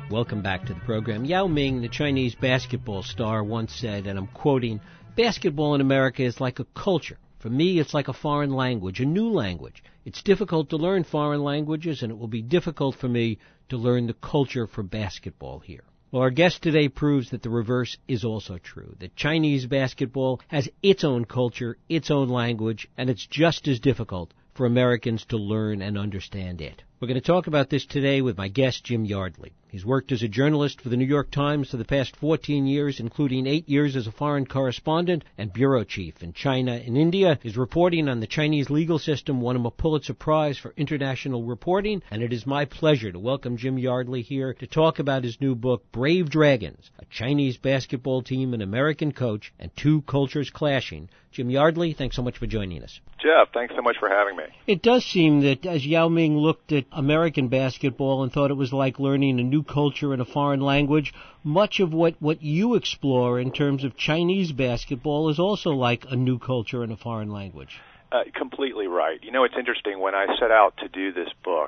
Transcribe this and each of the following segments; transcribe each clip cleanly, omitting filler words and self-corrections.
Welcome back to the program. Yao Ming, the Chinese basketball star, once said, and I'm quoting, "Basketball in America is like a culture. For me, it's like a foreign language, a new language. It's difficult to learn foreign languages, and it will be difficult for me to learn the culture for basketball here." Well, our guest today proves that the reverse is also true, that Chinese basketball has its own culture, its own language, and it's just as difficult for Americans to learn and understand it. We're going to talk about this today with my guest, Jim Yardley. He's worked as a journalist for the New York Times for the past 14 years, including 8 years as a foreign correspondent and bureau chief in China and India. His reporting on the Chinese legal system won him a Pulitzer Prize for international reporting, and it is my pleasure to welcome Jim Yardley here to talk about his new book, Brave Dragons, a Chinese basketball team, an American coach, and two cultures clashing. Jim Yardley, thanks so much for joining us. Jeff, thanks so much for having me. It does seem that as Yao Ming looked at American basketball and thought it was like learning a new culture in a foreign language, much of what you explore in terms of Chinese basketball is also like a new culture in a foreign language. Completely right. You know, it's interesting, when I set out to do this book,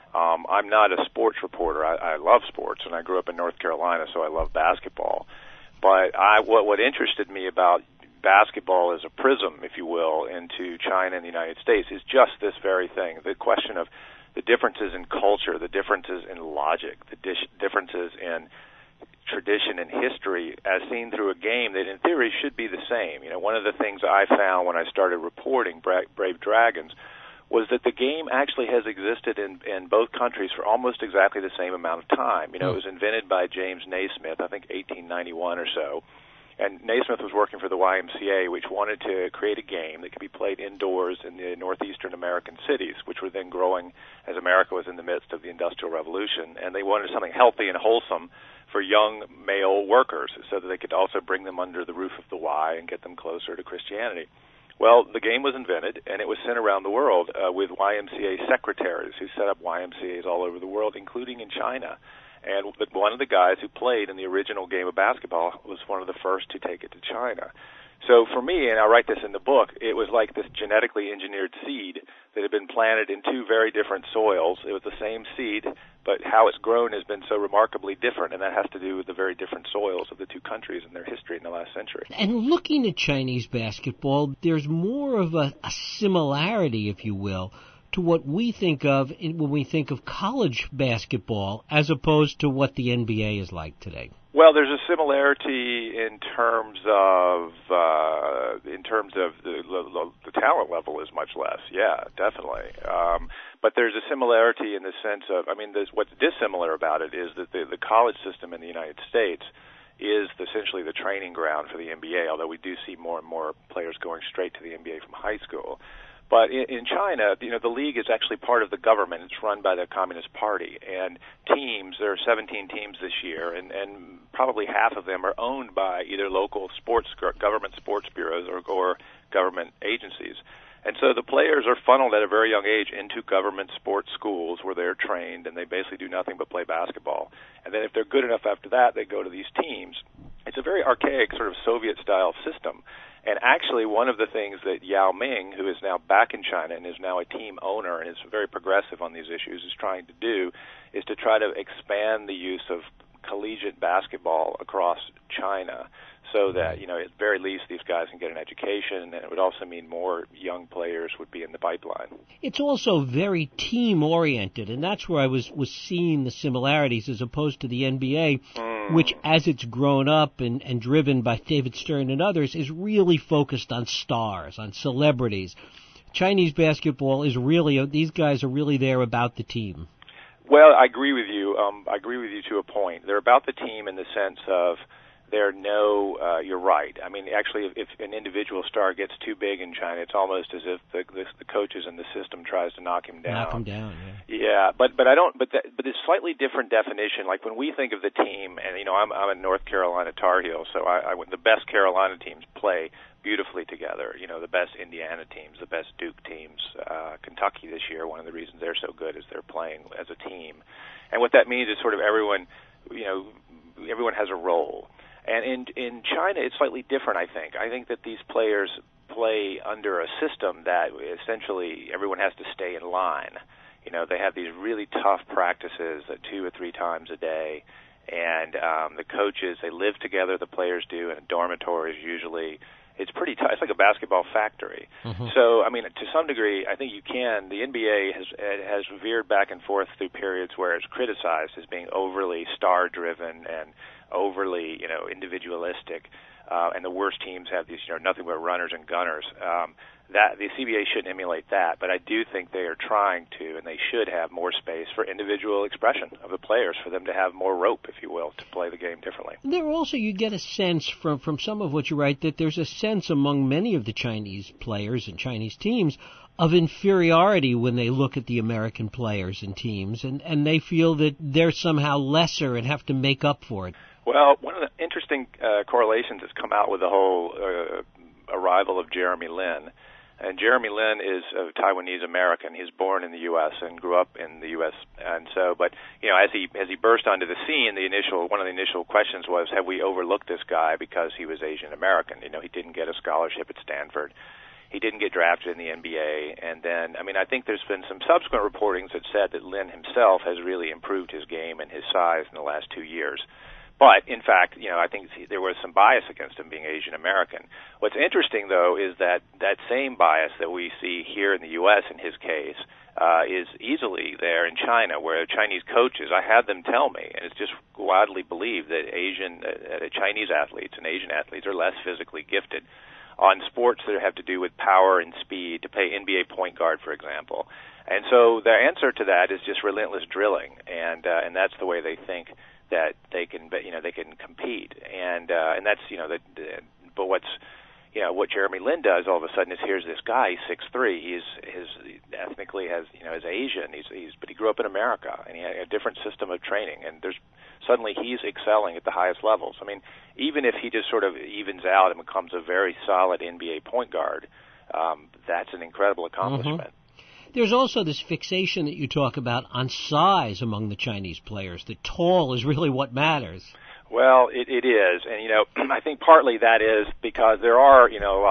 I'm not a sports reporter. I love sports, and I grew up in North Carolina, so I love basketball. But what interested me about basketball as a prism, if you will, into China and the United States is just this very thing, the question of the differences in culture, the differences in logic, the differences in tradition and history as seen through a game that in theory should be the same. You know, one of the things I found when I started reporting Brave Dragons was that the game actually has existed in both countries for almost exactly the same amount of time. You know, it was invented by James Naismith, I think 1891 or so. And Naismith was working for the YMCA, which wanted to create a game that could be played indoors in the northeastern American cities, which were then growing as America was in the midst of the Industrial Revolution. And they wanted something healthy and wholesome for young male workers so that they could also bring them under the roof of the Y and get them closer to Christianity. Well, the game was invented, and it was sent around the world with YMCA secretaries who set up YMCAs all over the world, including in China. And one of the guys who played in the original game of basketball was one of the first to take it to China. So for me, and I write this in the book, it was like this genetically engineered seed that had been planted in two very different soils. It was the same seed, but how it's grown has been so remarkably different, and that has to do with the very different soils of the two countries and their history in the last century. And looking at Chinese basketball, there's more of a similarity, if you will, to what we think of when we think of college basketball as opposed to what the NBA is like today. Well, there's a similarity in terms of the talent level is much less. Yeah, definitely. But there's a similarity in the sense of, what's dissimilar about it is that the college system in the United States is essentially the training ground for the NBA, although we do see more and more players going straight to the NBA from high school. But in China, you know, the league is actually part of the government. It's run by the Communist Party. And teams, there are 17 teams this year, and probably half of them are owned by either local government sports bureaus or government agencies. And so the players are funneled at a very young age into government sports schools where they're trained, and they basically do nothing but play basketball. And then if they're good enough after that, they go to these teams. It's a very archaic sort of Soviet-style system. And actually, one of the things that Yao Ming, who is now back in China and is now a team owner and is very progressive on these issues, is trying to do is to try to expand the use of collegiate basketball across China so that, you know, at the very least these guys can get an education, and it would also mean more young players would be in the pipeline. It's also very team-oriented, and that's where I was seeing the similarities as opposed to the NBA, which, as it's grown up and driven by David Stern and others, is really focused on stars, on celebrities. Chinese basketball is really, these guys are really there about the team. Well, I agree with you. I agree with you to a point. They're about the team in the sense of you're right. I mean, actually, if an individual star gets too big in China, it's almost as if the coaches and the system tries to knock him down. Knock him down, yeah. Yeah, but it's slightly different definition. Like when we think of the team, and you know, I'm a North Carolina Tar Heel, so the best Carolina teams play beautifully together. You know, the best Indiana teams, the best Duke teams, Kentucky this year. One of the reasons they're so good is they're playing as a team, and what that means is sort of everyone has a role. And in China, it's slightly different, I think. I think that these players play under a system that essentially everyone has to stay in line. They have these really tough practices 2 or 3 times a day, and the coaches, they live together, the players do, in dormitories usually. It's pretty tough. It's like a basketball factory. Mm-hmm. So, I mean, to some degree, I think you can. The NBA has veered back and forth through periods where it's criticized as being overly star-driven and overly, individualistic, and the worst teams have these, nothing but runners and gunners. That the CBA shouldn't emulate that, but I do think they are trying to, and they should have more space for individual expression of the players, for them to have more rope, if you will, to play the game differently. There also, you get a sense from some of what you write that there's a sense among many of the Chinese players and Chinese teams of inferiority when they look at the American players and teams, and they feel that they're somehow lesser and have to make up for it. Well, one of the interesting correlations has come out with the whole arrival of Jeremy Lin. And Jeremy Lin is a Taiwanese American. He's born in the U.S. and grew up in the U.S. And so, but as he burst onto the scene, one of the initial questions was, have we overlooked this guy because he was Asian American? He didn't get a scholarship at Stanford. He didn't get drafted in the NBA. And then, I think there's been some subsequent reportings that said that Lin himself has really improved his game and his size in the last 2 years. But, in fact, I think there was some bias against him being Asian American. What's interesting, though, is that same bias that we see here in the U.S. in his case is easily there in China, where Chinese coaches, I had them tell me, and it's just widely believed that Chinese athletes and Asian athletes are less physically gifted on sports that have to do with power and speed, to play NBA point guard, for example. And so their answer to that is just relentless drilling, and that's the way they think that they can compete, and that's but what Jeremy Lin does all of a sudden is, here's this guy, he's 6'3", he's ethnically is Asian, but he grew up in America, and he had a different system of training, and suddenly he's excelling at the highest levels. Even if he just sort of evens out and becomes a very solid NBA point guard, that's an incredible accomplishment. Mm-hmm. There's also this fixation that you talk about on size among the Chinese players, that tall is really what matters. Well, it is, and I think partly that is because there are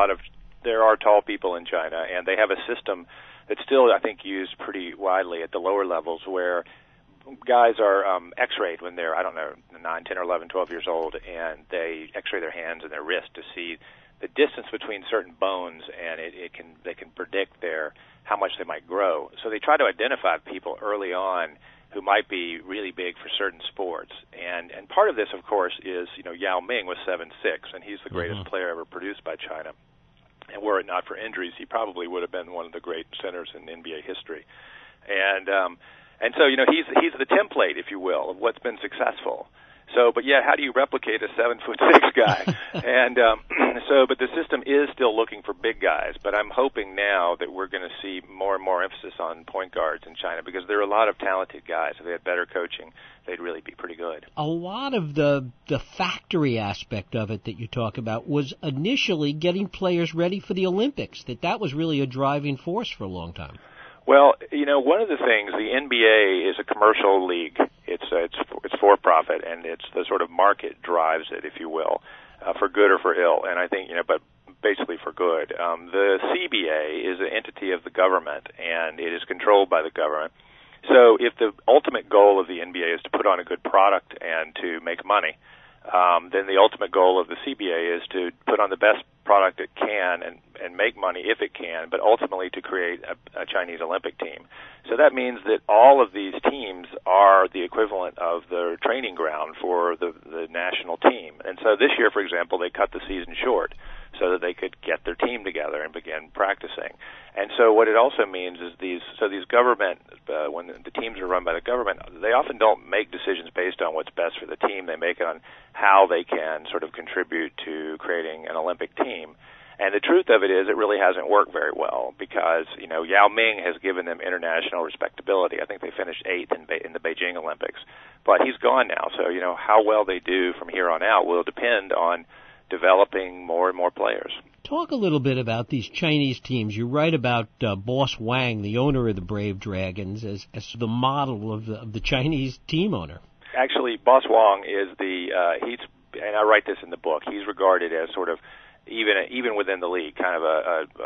tall people in China, and they have a system that's still, I think, used pretty widely at the lower levels, where guys are X-rayed when they're 9, 10, or 11, 12 years old, and they X-ray their hands and their wrist to see the distance between certain bones, and they can predict how much they might grow. So they try to identify people early on who might be really big for certain sports. And part of this, of course, is, Yao Ming was 7'6", and he's the greatest player ever produced by China. And were it not for injuries, he probably would have been one of the great centers in NBA history. And so, he's the template, if you will, of what's been successful. So, but yeah, how do you replicate a 7'6" guy? And but the system is still looking for big guys. But I'm hoping now that we're going to see more and more emphasis on point guards in China, because there are a lot of talented guys. If they had better coaching, they'd really be pretty good. A lot of the factory aspect of it that you talk about was initially getting players ready for the Olympics. That was really a driving force for a long time. Well, one of the things, the NBA is a commercial league. It's for profit, and it's the sort of market drives it, if you will, for good or for ill. And I think, but basically for good. The CBA is an entity of the government, and it is controlled by the government. So if the ultimate goal of the NBA is to put on a good product and to make money, then the ultimate goal of the CBA is to put on the best product it can and make money if it can, but ultimately to create a Chinese Olympic team. So that means that all of these teams are the equivalent of the training ground for the national team. And so this year, for example, they cut the season short so that they could get their team together and begin practicing. And so what it also means is these government, when the teams are run by the government, they often don't make decisions based on what's best for the team. They make it on how they can sort of contribute to creating an Olympic team. And the truth of it is, it really hasn't worked very well, because, Yao Ming has given them international respectability. I think they finished 8th in the Beijing Olympics. But he's gone now, so, how well they do from here on out will depend on developing more and more players. Talk a little bit about these Chinese teams. You write about Boss Wang, the owner of the Brave Dragons, as the model of the Chinese team owner. Actually, Boss Wang is and I write this in the book, he's regarded as sort of, even within the league, kind of a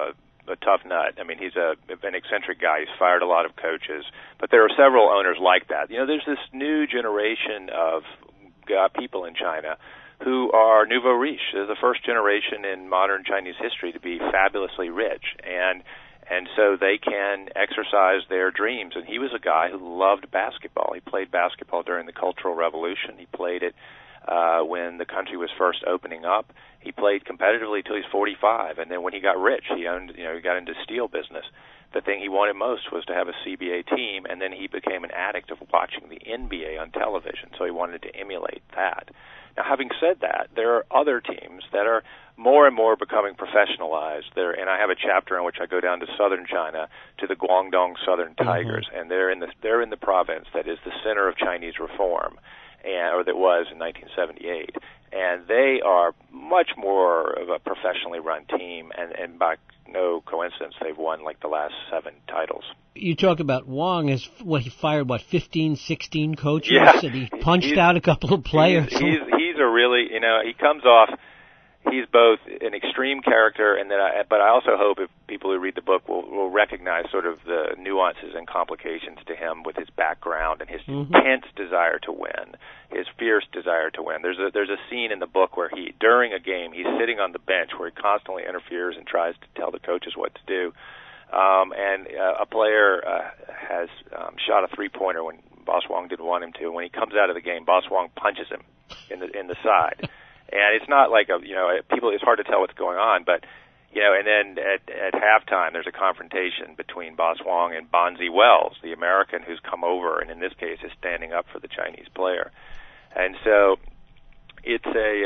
a tough nut. I mean, he's an eccentric guy. He's fired a lot of coaches, but there are several owners like that. You know, there's this new generation of people in China who are nouveau riche. They're the first generation in modern Chinese history to be fabulously rich, and so they can exercise their dreams. And he was a guy who loved basketball. He played basketball during the Cultural Revolution. He played it when the country was first opening up. He played competitively till he's 45, and then when he got rich, he got into steel business. The thing he wanted most was to have a CBA team, and then he became an addict of watching the NBA on television, so he wanted to emulate that. Now, having said that, there are other teams that are more and more becoming professionalized. And I have a chapter in which I go down to southern China, to the Guangdong Southern Tigers, and they're in the province that is the center of Chinese reform, or that was in 1978. And they are much more of a professionally run team, and by no coincidence, they've won like the last 7 titles. You talk about Wong as he fired 15, 16 coaches, and he punched out a couple of players. He's a really, he comes off. He's both an extreme character, but I also hope if people who read the book will recognize sort of the nuances and complications to him with his background and his intense desire to win, his fierce desire to win. There's a scene in the book where during a game, he's sitting on the bench where he constantly interferes and tries to tell the coaches what to do. And a player has shot a three-pointer when Boss Wong didn't want him to. When he comes out of the game, Boss Wong punches him in the side. And it's not like it's hard to tell what's going on, but, and then at halftime there's a confrontation between Boss Wong and Bonzi Wells, the American who's come over and in this case is standing up for the Chinese player. And so it's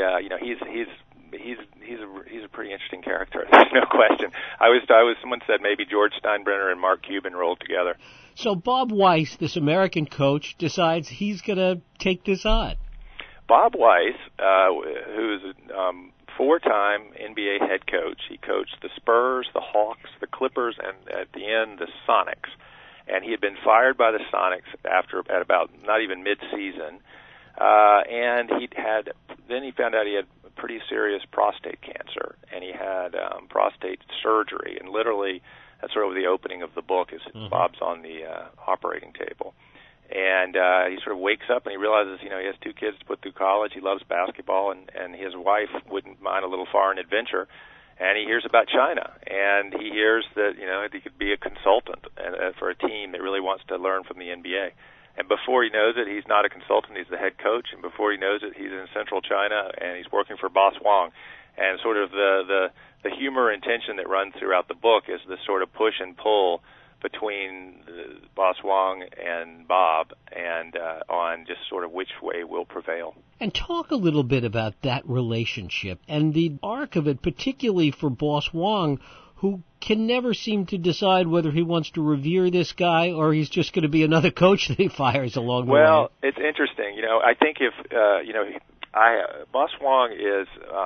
he's a pretty interesting character. There's no question. Someone said maybe George Steinbrenner and Mark Cuban rolled together. So Bob Weiss, this American coach, decides he's going to take this on. Bob Weiss, who's a 4-time NBA head coach, he coached the Spurs, the Hawks, the Clippers, and at the end, the Sonics. And he had been fired by the Sonics at about not even mid-season. And then he found out he had pretty serious prostate cancer, and he had prostate surgery. And literally, that's sort of the opening of the book, is Bob's on the operating table. And he sort of wakes up and he realizes, he has 2 kids to put through college. He loves basketball, and his wife wouldn't mind a little foreign adventure. And he hears about China, and he hears that, he could be a consultant for a team that really wants to learn from the NBA. And before he knows it, he's not a consultant, he's the head coach. And before he knows it, he's in central China, and he's working for Boss Wong. And sort of the humor and tension that runs throughout the book is this sort of push and pull between Boss Wong and Bob, and on just sort of which way will prevail. And talk a little bit about that relationship and the arc of it, particularly for Boss Wong, who can never seem to decide whether he wants to revere this guy or he's just going to be another coach that he fires along the way. Well, it's interesting. I think if, Boss Wong is...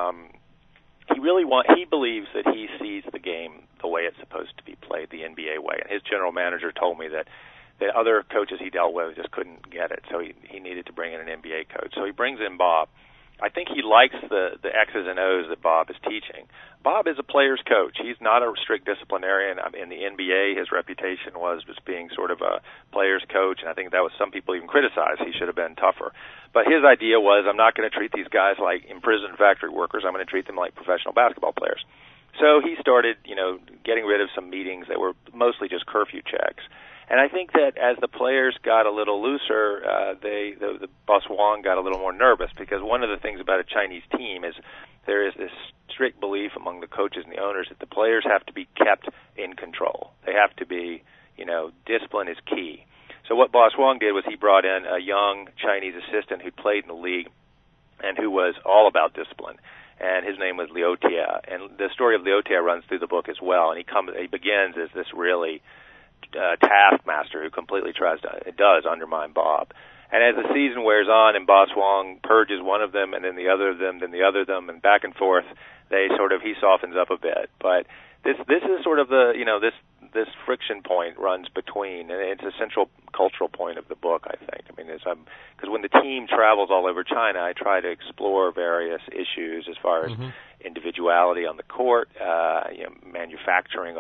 He believes that he sees the game the way it's supposed to be played, the NBA way. And his general manager told me that the other coaches he dealt with just couldn't get it, so he needed to bring in an NBA coach. So he brings in Bob. I think he likes the X's and O's that Bob is teaching. Bob is a player's coach. He's not a strict disciplinarian. In the NBA, his reputation was just being sort of a player's coach, and I think that was some people even criticized. He should have been tougher. But his idea was, I'm not going to treat these guys like imprisoned factory workers. I'm going to treat them like professional basketball players. So he started, getting rid of some meetings that were mostly just curfew checks. And I think that as the players got a little looser, the Boss Wong got a little more nervous, because one of the things about a Chinese team is there is this strict belief among the coaches and the owners that the players have to be kept in control. They have to be, discipline is key. So what Boss Wong did was he brought in a young Chinese assistant who played in the league and who was all about discipline. And his name was Liu Tie. And the story of Liu Tie runs through the book as well. And he begins as this really taskmaster who completely does undermine Bob. And as the season wears on and Boss Wong purges one of them and then the other of them, then the other of them, and back and forth, he softens up a bit. But this is sort of this friction point runs between, and it's a central cultural point of the book, I think. I mean, because when the team travels all over China, I try to explore various issues as far as individuality on the court, manufacturing of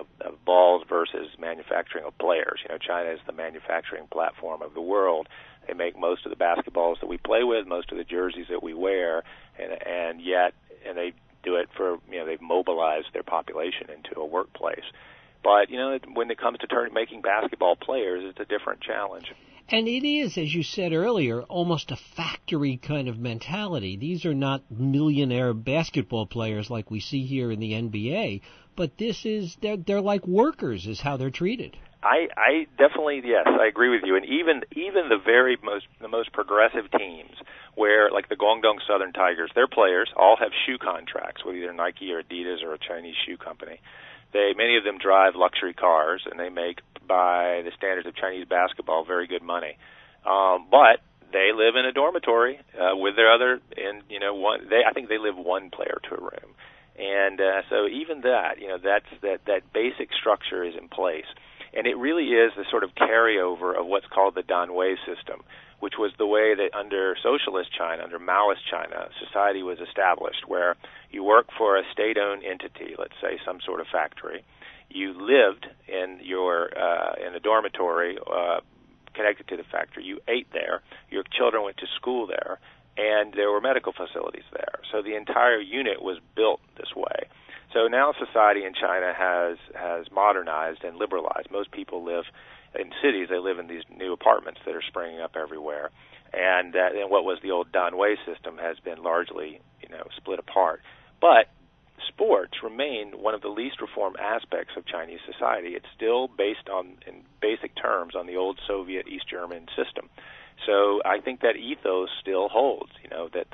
balls versus manufacturing of players. You know, China is the manufacturing platform of the world. They make most of the basketballs that we play with, most of the jerseys that we wear, and they do it for, you know, they've mobilized their population into a workplace. But, you know, when it comes to making basketball players, it's a different challenge. And it is, as you said earlier, almost a factory kind of mentality. These are not millionaire basketball players like we see here in the NBA, but they're like workers is how they're treated. I definitely, yes, I agree with you. And even the most progressive teams, where like the Guangdong Southern Tigers, their players all have shoe contracts with either Nike or Adidas or a Chinese shoe company. Many of them drive luxury cars, and they make, by the standards of Chinese basketball, very good money. But they live in a dormitory with their other, and you know, I think they live one player to a room, and so even that, you know, that basic structure is in place. And it really is the sort of carryover of what's called the Danwei system, which was the way that under socialist China, under Maoist China, society was established, where you work for a state-owned entity, let's say some sort of factory. You lived in in a dormitory connected to the factory. You ate there. Your children went to school there, and there were medical facilities there. So the entire unit was built this way. So now society in China has modernized and liberalized. Most people live in cities. They live in these new apartments that are springing up everywhere. And what was the old Danwei system has been largely, you know, split apart. But sports remain one of the least reformed aspects of Chinese society. It's still based on, in basic terms, on the old Soviet East German system. So I think that ethos still holds, you know, that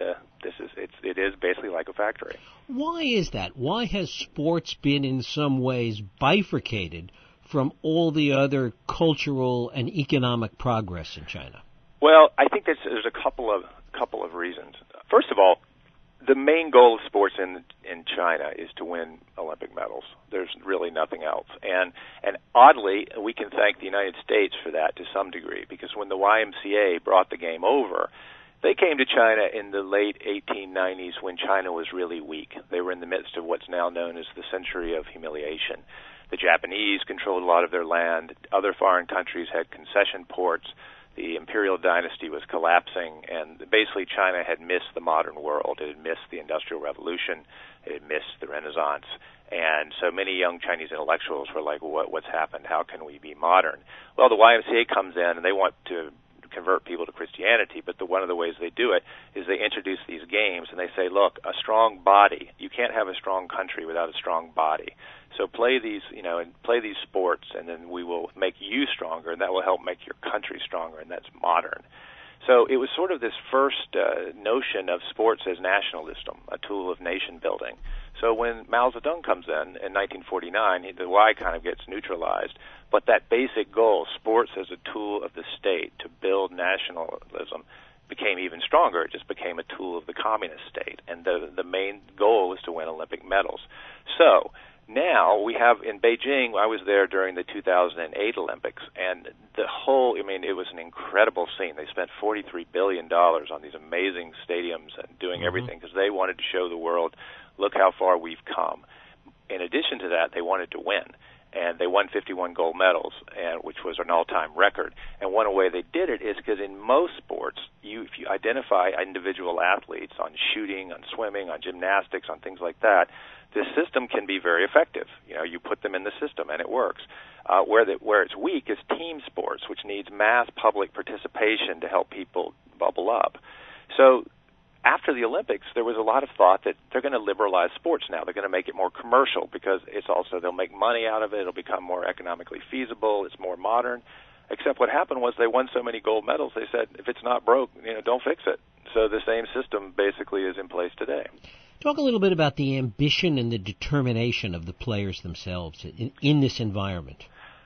it is basically like a factory. Why is that? Why has sports been in some ways bifurcated from all the other cultural and economic progress in China? Well, I think there's a couple of reasons. First of all, the main goal of sports in China is to win Olympic medals. There's really nothing else. And oddly, we can thank the United States for that to some degree, because when the YMCA brought the game over, they came to China in the late 1890s when China was really weak. They were in the midst of what's now known as the Century of Humiliation. The Japanese controlled a lot of their land. Other foreign countries had concession ports. The imperial dynasty was collapsing, and basically China had missed the modern world. It had missed the Industrial Revolution. It had missed the Renaissance. And so many young Chinese intellectuals were like, what's happened? How can we be modern? Well, the YMCA comes in, and they want to convert people to Christianity, but one of the ways they do it is they introduce these games, and they say, look, a strong body, you can't have a strong country without a strong body. So play these, you know, and play these sports, and then we will make you stronger, and that will help make your country stronger, and that's modern. So it was sort of this first notion of sports as nationalism, a tool of nation building. So when Mao Zedong comes in 1949, the Y kind of gets neutralized, but that basic goal, sports as a tool of the state to build nationalism, became even stronger. It just became a tool of the communist state, and the main goal was to win Olympic medals. So now we have in Beijing, I was there during the 2008 Olympics, and it was an incredible scene. They spent $43 billion on these amazing stadiums and doing everything because they wanted to show the world, look how far we've come. In addition to that, they wanted to win. And they won 51 gold medals, which was an all-time record. And one way they did it is because in most sports, if you identify individual athletes on shooting, on swimming, on gymnastics, on things like that, this system can be very effective. You know, you put them in the system, and it works. Where it's weak is team sports, which needs mass public participation to help people bubble up. So after the Olympics, there was a lot of thought that they're going to liberalize sports now. They're going to make it more commercial because they'll make money out of it. It'll become more economically feasible. It's more modern. Except what happened was they won so many gold medals, they said, if it's not broke, don't fix it. So the same system basically is in place today. Talk a little bit about the ambition and the determination of the players themselves in this environment.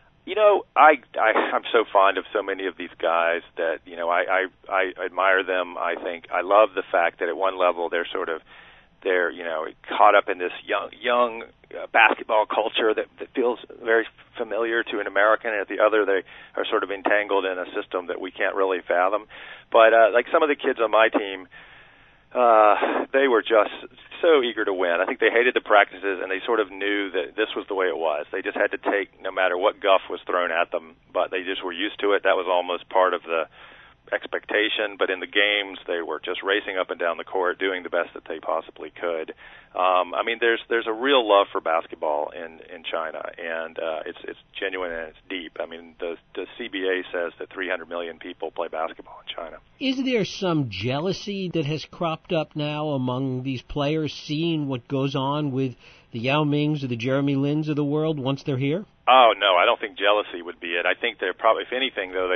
I'm so fond of so many of these guys that, I admire them. I love the fact that at one level they're caught up in this young basketball culture that feels very familiar to an American, and at the other they are sort of entangled in a system that we can't really fathom. But like some of the kids on my team, they were just so eager to win. I think they hated the practices, and they sort of knew that this was the way it was. They just had to take no matter what guff was thrown at them, but they just were used to it. That was almost part of the expectation, but in the games they were just racing up and down the court, doing the best that they possibly could. I mean, there's a real love for basketball in China, and it's genuine and it's deep. I mean, the CBA says that 300 million people play basketball in China. Is there some jealousy that has cropped up now among these players, seeing what goes on with the Yao Mings or the Jeremy Lins of the world once they're here? Oh no, I don't think jealousy would be it. I think they're probably, if anything, though,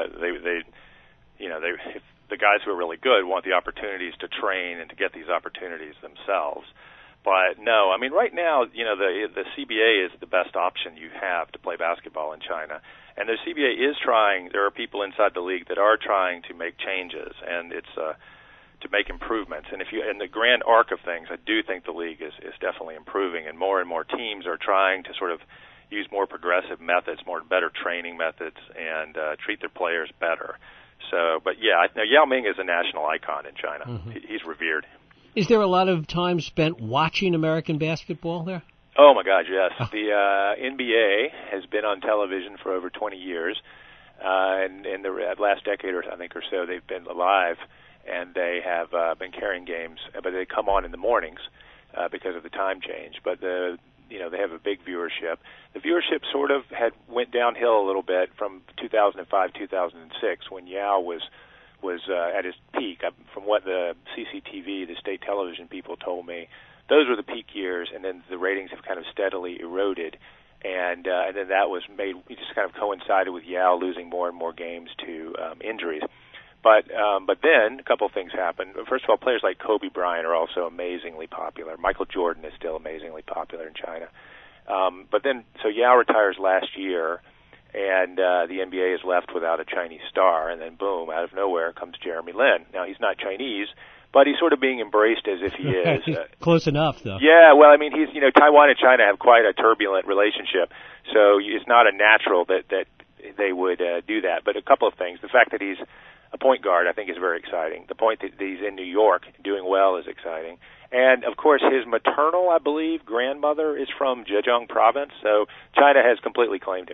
if the guys who are really good want the opportunities to train and to get these opportunities themselves. But no, I mean, right now, the CBA is the best option you have to play basketball in China. And the CBA is trying, there are people inside the league that are trying to make changes, and it's to make improvements. And in the grand arc of things, I do think the league is definitely improving, and more teams are trying to sort of use more progressive methods, better training methods, and treat their players better. So, but yeah, now Yao Ming is a national icon in China. Mm-hmm. He's revered. Is there a lot of time spent watching American basketball there? Oh my God, yes. The NBA has been on television for over 20 years, and in the last decade or so, they've been alive, and they have been carrying games, but they come on in the mornings because of the time change. But they have a big viewership. The viewership sort of went downhill a little bit from 2005, 2006 when Yao was at his peak. From what the CCTV, the state television people told me, those were the peak years, and then the ratings have kind of steadily eroded. And then that was it just kind of coincided with Yao losing more and more games to injuries. But then a couple of things happened. First of all, players like Kobe Bryant are also amazingly popular. Michael Jordan is still amazingly popular in China. But then, so Yao retires last year, and the NBA is left without a Chinese star, and then boom, out of nowhere comes Jeremy Lin. Now, he's not Chinese, but he's sort of being embraced as if he is. Close enough, though. Yeah, well, I mean, Taiwan and China have quite a turbulent relationship, so it's not a natural that they would do that. But a couple of things. The fact that he's a point guard, I think, is very exciting. The point that he's in New York doing well is exciting. And, of course, his maternal, I believe, grandmother is from Zhejiang province, so China has completely claimed him.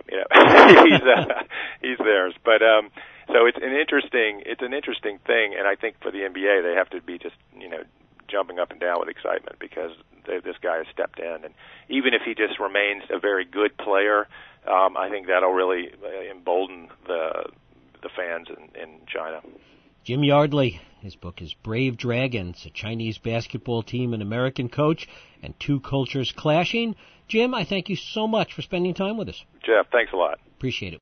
He's theirs. But so it's an interesting thing, and I think for the NBA they have to be just jumping up and down with excitement because this guy has stepped in, and even if he just remains a very good player, I think that'll really embolden the fans in China. Jim Yardley, his book is Brave Dragons, a Chinese basketball team and American coach, and two cultures clashing. Jim, I thank you so much for spending time with us. Jeff, thanks a lot. Appreciate it.